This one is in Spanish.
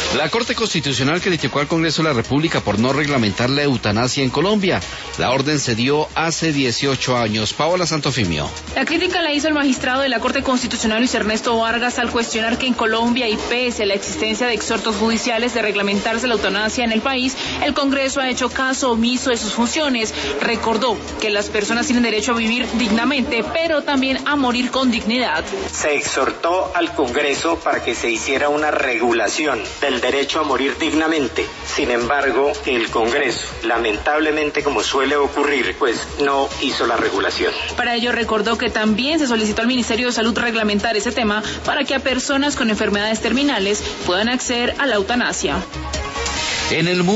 La Corte Constitucional criticó al Congreso de la República por no reglamentar la eutanasia en Colombia. La orden se dio hace 18 años. Paola Santofimio. La crítica la hizo el magistrado de la Corte Constitucional, Luis Ernesto Vargas, al cuestionar que en Colombia, y pese a la existencia de exhortos judiciales de reglamentarse la eutanasia en el país, el Congreso ha hecho caso omiso de sus funciones. Recordó que las personas tienen derecho a vivir dignamente, pero también a morir con dignidad. Se exhortó al Congreso para que se hiciera una regulación del derecho a morir dignamente. Sin embargo, el Congreso, lamentablemente, como suele ocurrir, pues no hizo la regulación. Para ello recordó que también se solicitó al Ministerio de Salud reglamentar ese tema para que a personas con enfermedades terminales puedan acceder a la eutanasia. En el mundo